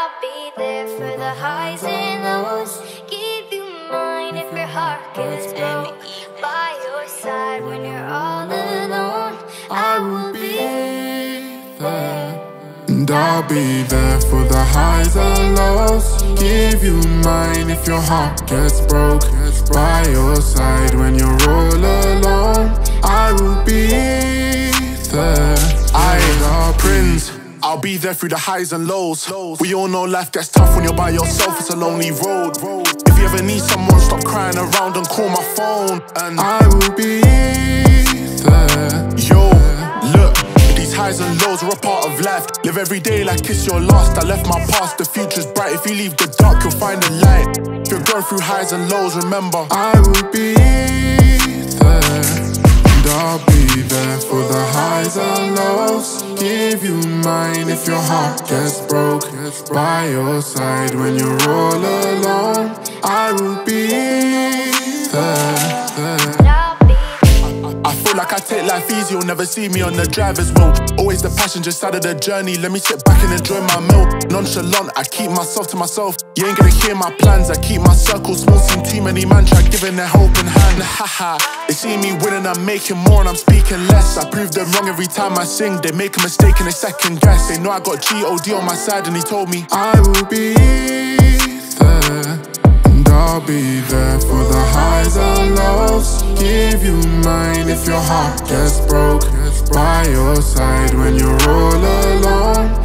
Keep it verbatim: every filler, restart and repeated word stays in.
I'll be there for the highs and lows. Give you mine if your heart gets broke. By your side when you're all alone, I will be there. And I'll be there for the highs and lows. Give you mine if your heart gets broke. By your side when you're all alone, I will be there. I am Prince, I'll be there through the highs and lows. We all know life gets tough when you're by yourself, it's a lonely road. If you ever need someone, stop crying around and call my phone. And I will be there. Yo, look, these highs and lows are a part of life. Live every day like it's your last. I left my past, the future's bright. If you leave the dark, you'll find the light. If you're going through highs and lows, remember I will be there. And I'll be there for the highs and lows. Give you mine if your heart gets broke. By your side when you're all alone, I will be there, there. I feel like I take life easy, you'll never see me on the driver's wheel. Always the passenger side of the journey, let me sit back and enjoy my meal. Nonchalant, I keep myself to myself. You ain't gonna hear my plans, I keep my circle small. Seen too many man try giving their helping hand. Haha, they see me winning, I'm making more and I'm speaking less. I prove them wrong every time I sing, they make a mistake and they second guess. They know I got G O D on my side and he told me I will be there. And I'll be there for the highs and lows. Give you mine if your heart gets broke. By your side when you're all alone,